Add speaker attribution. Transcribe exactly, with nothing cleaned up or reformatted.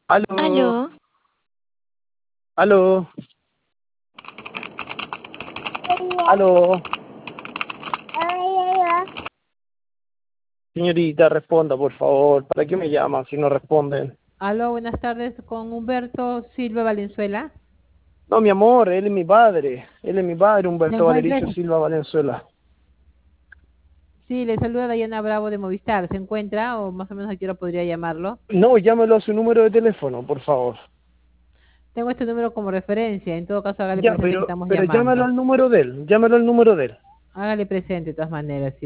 Speaker 1: Aló,
Speaker 2: Aló,
Speaker 1: aló, aló. Señorita, responda, por favor. ¿Para qué me llama si no responden?
Speaker 3: Aló, buenas tardes con Humberto Silva Valenzuela.
Speaker 1: No, mi amor, él es mi padre. Él es mi padre,
Speaker 3: ¿Se
Speaker 1: Humberto
Speaker 3: encuentra?
Speaker 1: Valericio Silva Valenzuela.
Speaker 3: Sí, le saluda Dayana Bravo de Movistar. ¿Se encuentra o más o menos a qué hora podría llamarlo?
Speaker 1: No, llámelo a su número de teléfono, por favor.
Speaker 3: Tengo este número como referencia. En todo caso, hágale
Speaker 1: Ya,
Speaker 3: presente que
Speaker 1: pero,
Speaker 3: estamos
Speaker 1: pero llámalo
Speaker 3: llamando.
Speaker 1: al número de él. Llámalo al número de él.
Speaker 3: Hágale presente de todas maneras.